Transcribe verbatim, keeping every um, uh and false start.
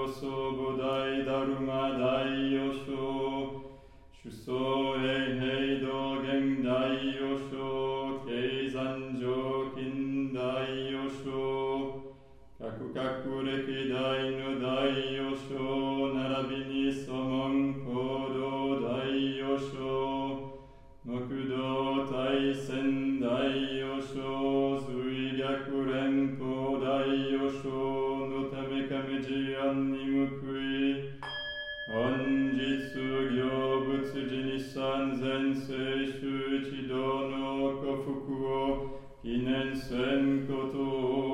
祖母大ダルマ大予章主相永平道元大予章経山上近大予章各各歴代の大予章並びに祖門行動大予章木道大仙大予章随逆連邦大予章のため神事案に報い本日行仏寺に三千世衆一同の幸福を記念せんことを